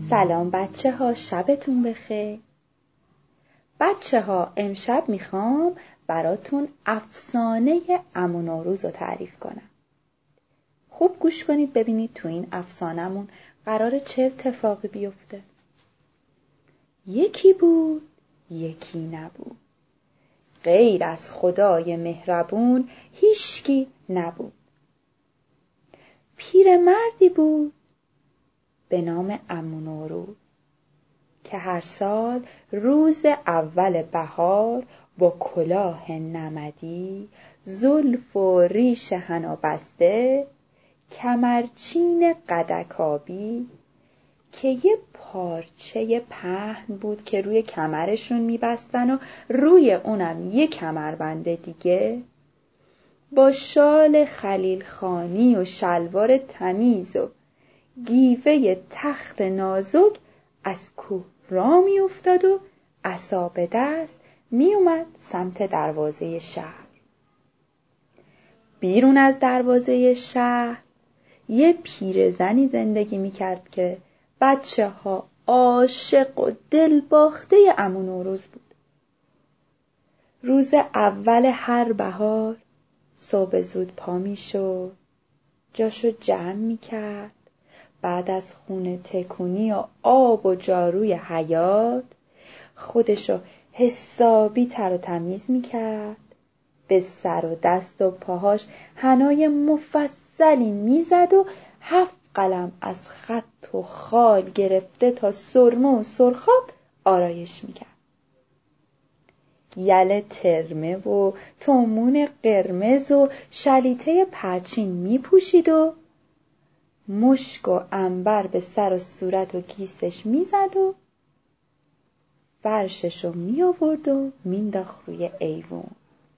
سلام بچه ها، شبتون بخیر. بچه ها، امشب میخوام براتون افسانه عمو نوروز رو تعریف کنم. خوب گوش کنید ببینید تو این افسانه‌مون قراره چه اتفاقی بیفته. یکی بود، یکی نبود. غیر از خدای مهربون هیچکی نبود. پیرمردی بود به نام عمو نوروز که هر سال روز اول بهار با کلاه نمدی، زلف و ریش حنا بسته، کمرچین قدکابی که یه پارچه پهن بود که روی کمرشون میبستن و روی اونم یه کمربند دیگه، با شال خلیلخانی و شلوار تمیز و گیوه تخت نازک از کوه راه می افتاد و عصا به دست می اومد سمت دروازه شهر. بیرون از دروازه شهر یه پیرزنی زندگی می کرد که بچه ها عاشق و دلباخته عمو نوروز بود. روز اول هر بهار صبح زود پا می شد، جاشو جمع می کرد، بعد از خونه تکونی و آب و جاروی حیاط خودشو حسابی تر و تمیز میکرد، به سر و دست و پاهاش حنای مفصلی میزد و 7 قلم از خط و خال گرفته تا سرمه و سرخاب آرایش میکرد. یله ترمه و تومون قرمز و شلیته پرچین میپوشید و مشک و عنبر به سر و صورت و گیسش میزد و فرششو می آورد و مینداخت روی ایوون.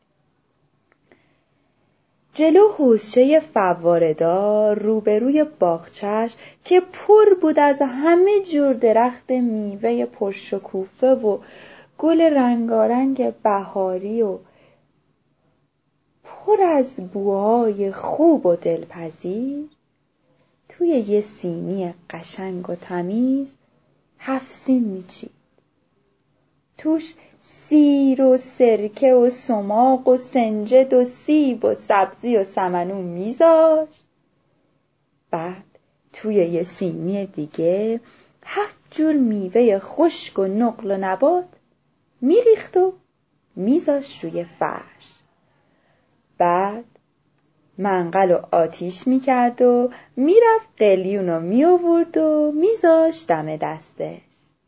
جلو حوضچه فواره‌دار روبروی باغچه‌اش که پر بود از همه جور درخت میوه پرشکوفه و گل رنگارنگ بهاری و پر از بوهای خوب و دلپذیر، توی یه سینی قشنگ و تمیز 7 سین میچید. توش سیر و سرکه و سماق و سنجد و سیب و سبزی و سمنو میذاشت. بعد توی یه سینی دیگه 7 جور میوه خشک و نقل و نبات میریخت و میذاشت روی فرش. بعد منقل و آتیش میکرد و میرفت قلیونو میآورد و میذاشت دم دستش.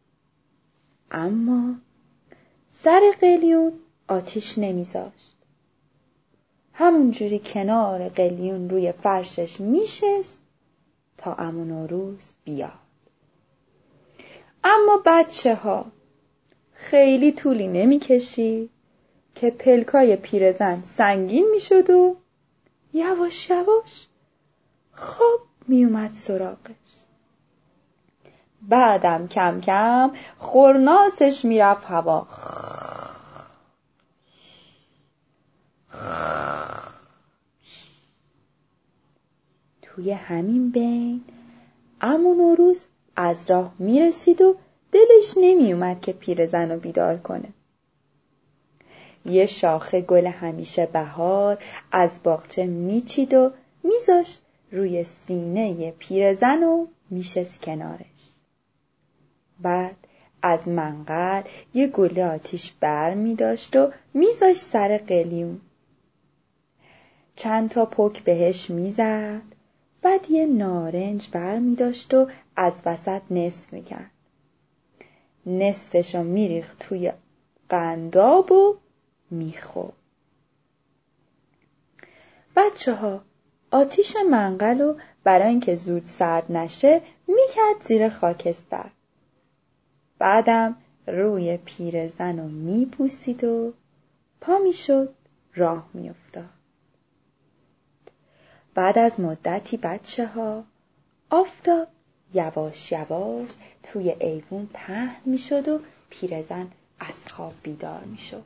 اما سر قلیون آتیش نمیذاشت. همونجوری کنار قلیون روی فرشش میشست تا عمو نوروز بیاد. اما بچه ها، خیلی طولی نمیکشید که پلکای پیرزن سنگین میشد و یواش یواش خواب میومد سراغش. بعدم کم کم خورناسش میرفت هوا. توی همین بین عمو نوروز از راه میرسید و دلش نمیومد که پیرزن رو بیدار کنه. یه شاخه گل همیشه بهار از باغچه میچید و میذاشت روی سینه پیرزن و میشست کنارش. بعد از منقل یه گله آتیش بر میداشت و میذاشت سر قلیون. چند تا پک بهش میزد. بعد یه نارنج بر میداشت و از وسط نصف میکرد. نصفشو میریخت توی قنداب و میخورد. بچه ها، آتیش منقلو برای اینکه زود سرد نشه میکرد زیر خاکستر. بعدم روی پیرزنو میپوسید و پا میشد راه میافتاد. بعد از مدتی بچه ها، آفتاب یواش یواش توی ایوون پهن میشد و پیرزن از خواب بیدار میشد.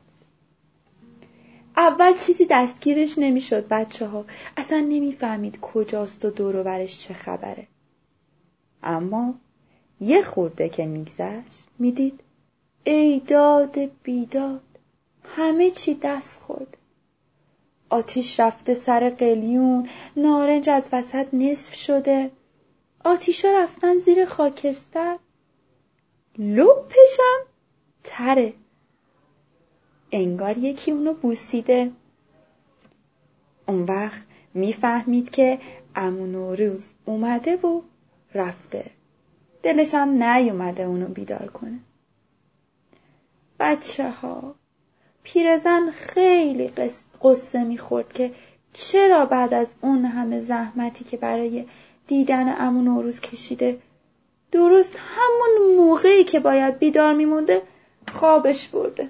اول چیزی دستگیرش نمیشد بچه ها، اصلا نمیفهمید کجاست و دور و برش چه خبره. اما یه خورده که میگذشت میدید ای داد بیداد، همه چی دست خورد. آتیش رفته سر قلیون، نارنج از وسط نصف شده، آتیشا رفتن زیر خاکستر، لپشم تره، انگار یکی اونو بوسیده. اون وقت میفهمید که عمو نوروز اومده و رفته. دلش هم نیومده اونو بیدار کنه. بچه‌ها، پیرزن خیلی قصه میخورد که چرا بعد از اون همه زحمتی که برای دیدن عمو نوروز کشیده، درست همون موقعی که باید بیدار میمونده خوابش برده.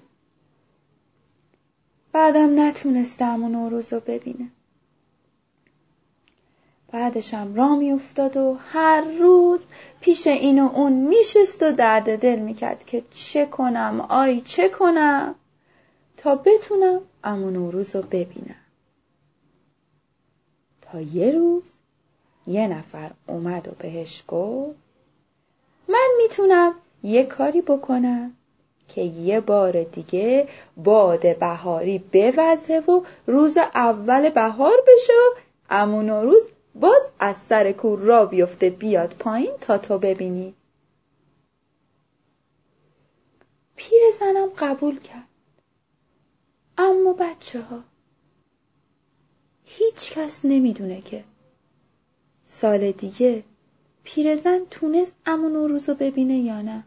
بعدم نتونسته عمو نوروز رو ببینه. بعدش هم راه میافتاد و هر روز پیش این و اون میشست و درد دل میکرد که چه کنم، آی چه کنم تا بتونم عمو نوروز رو ببینم. تا یه روز یه نفر اومد و بهش گفت من میتونم یه کاری بکنم که یه بار دیگه باد بهاری بوزه و روز اول بهار بشه و عمو نوروز باز از سر کوه را بیفته بیاد پایین تا تو ببینی. پیرزنم قبول کرد. اما بچه‌ها، هیچ کس نمیدونه که سال دیگه پیرزن تونست عمو نوروز رو ببینه یا نه.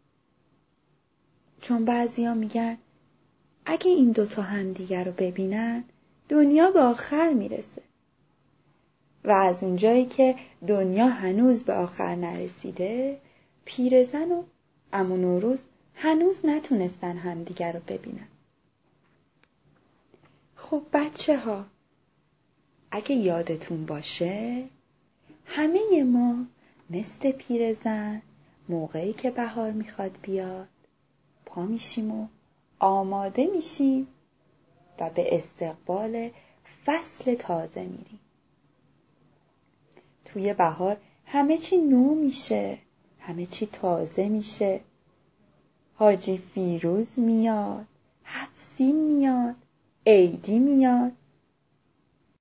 چون بعضیا میگن اگه این دوتا هم دیگر رو ببینن دنیا به آخر میرسه. و از اونجایی که دنیا هنوز به آخر نرسیده، پیرزن و عمو نوروز هنوز نتونستن همدیگر رو ببینن. خب بچه‌ها، اگه یادتون باشه همه ما مثل پیرزن موقعی که بهار میخواد بیاد پا میشیم و آماده میشیم و به استقبال فصل تازه میریم. توی بهار همه چی نو میشه، همه چی تازه میشه. حاجی فیروز میاد، هفت سین میاد، عیدی میاد،